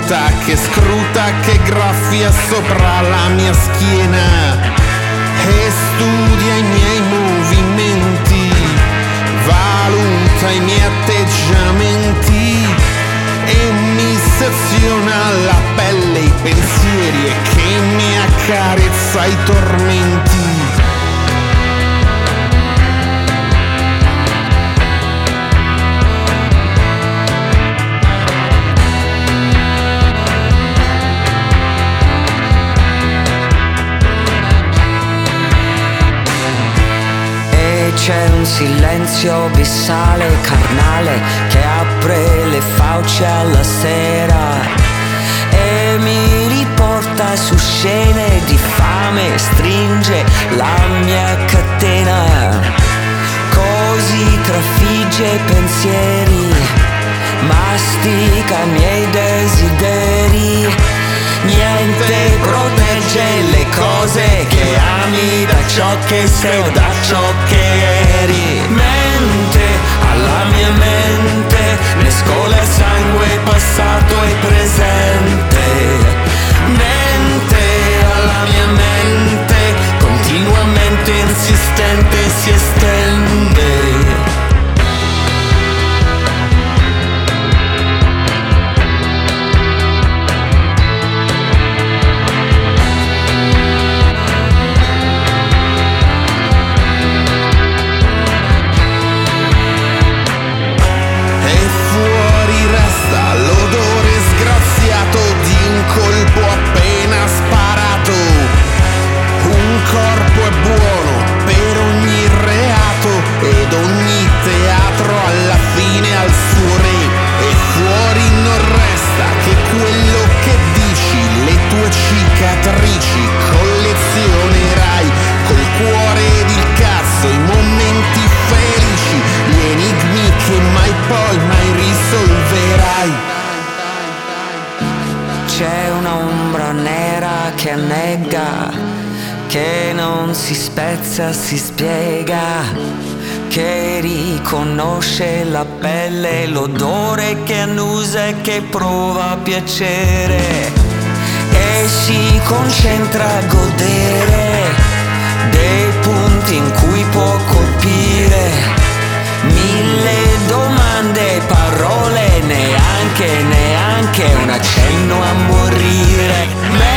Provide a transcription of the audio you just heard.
muta che scruta, che graffia sopra la mia schiena e studia i miei movimenti, valuta i miei atteggiamenti e mi seziona la pelle, i pensieri e che mi accarezza i tormenti. C'è un silenzio abissale, carnale, che apre le fauci alla sera e mi riporta su scene di fame, stringe la mia catena, così trafigge i pensieri, mastica i miei desideri. Niente protegge le cose che ami da ciò che sei o da ciò che eri. Mente alla mia mente, mescola sangue passato e presente. Mente alla mia mente, continuamente insistente si estende. Colpo appena sparato, un corpo è buono per ogni reato ed ogni teatro alla fine ha il suo re e fuori non resta che quello che dici, le tue cicatrici collezionerai col cuore ed il cazzo i momenti felici, gli enigmi che mai risolverai. C'è un'ombra nera che annega, che non si spezza, si spiega, che riconosce la pelle, l'odore che annusa e che prova piacere e si concentra a godere dei punti in cui può colpire. Mille domande, parole, neanche un accenno a morire.